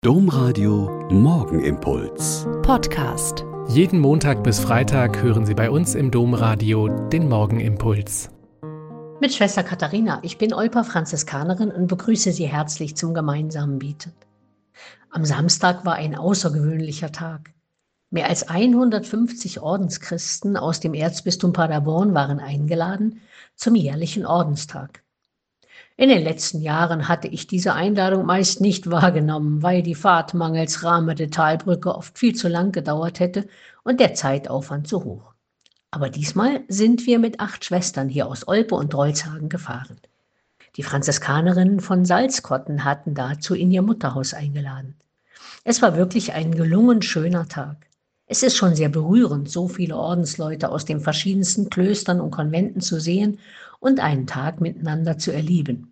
Domradio Morgenimpuls. Podcast. Jeden Montag bis Freitag hören Sie bei uns im Domradio den Morgenimpuls. Mit Schwester Katharina, ich bin Olper Franziskanerin und begrüße Sie herzlich zum gemeinsamen Beten. Am Samstag war ein außergewöhnlicher Tag. Mehr als 150 Ordenschristen aus dem Erzbistum Paderborn waren eingeladen zum jährlichen Ordenstag. In den letzten Jahren hatte ich diese Einladung meist nicht wahrgenommen, weil die Fahrt mangels Rahme der Talbrücke oft viel zu lang gedauert hätte und der Zeitaufwand zu hoch. Aber diesmal sind wir mit 8 Schwestern hier aus Olpe und Drolshagen gefahren. Die Franziskanerinnen von Salzkotten hatten dazu in ihr Mutterhaus eingeladen. Es war wirklich ein gelungen schöner Tag. Es ist schon sehr berührend, so viele Ordensleute aus den verschiedensten Klöstern und Konventen zu sehen und einen Tag miteinander zu erleben.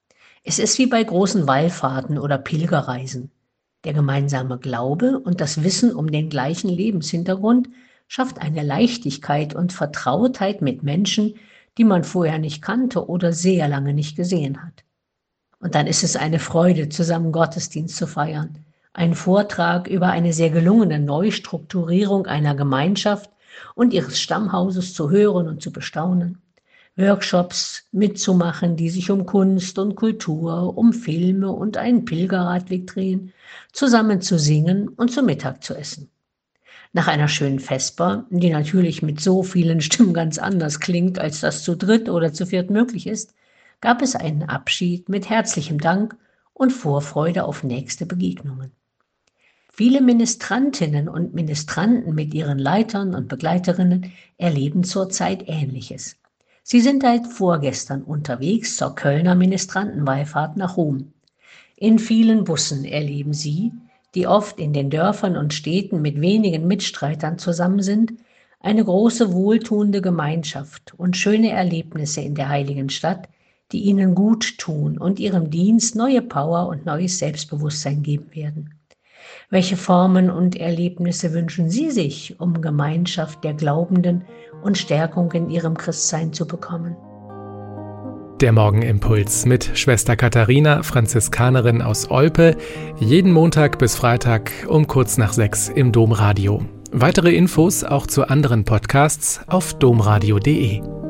Es ist wie bei großen Wallfahrten oder Pilgerreisen. Der gemeinsame Glaube und das Wissen um den gleichen Lebenshintergrund schafft eine Leichtigkeit und Vertrautheit mit Menschen, die man vorher nicht kannte oder sehr lange nicht gesehen hat. Und dann ist es eine Freude, zusammen Gottesdienst zu feiern, einen Vortrag über eine sehr gelungene Neustrukturierung einer Gemeinschaft und ihres Stammhauses zu hören und zu bestaunen. Workshops mitzumachen, die sich um Kunst und Kultur, um Filme und einen Pilgerradweg drehen, zusammen zu singen und zu Mittag zu essen. Nach einer schönen Vesper, die natürlich mit so vielen Stimmen ganz anders klingt, als das zu dritt oder zu viert möglich ist, gab es einen Abschied mit herzlichem Dank und Vorfreude auf nächste Begegnungen. Viele Ministrantinnen und Ministranten mit ihren Leitern und Begleiterinnen erleben zurzeit Ähnliches. Sie sind seit vorgestern unterwegs zur Kölner Ministrantenwallfahrt nach Rom. In vielen Bussen erleben sie, die oft in den Dörfern und Städten mit wenigen Mitstreitern zusammen sind, eine große wohltuende Gemeinschaft und schöne Erlebnisse in der heiligen Stadt, die ihnen gut tun und ihrem Dienst neue Power und neues Selbstbewusstsein geben werden. Welche Formen und Erlebnisse wünschen Sie sich, um Gemeinschaft der Glaubenden und Stärkung in ihrem Christsein zu bekommen? Der Morgenimpuls mit Schwester Katharina, Franziskanerin aus Olpe, jeden Montag bis Freitag um kurz nach 6 im Domradio. Weitere Infos auch zu anderen Podcasts auf domradio.de.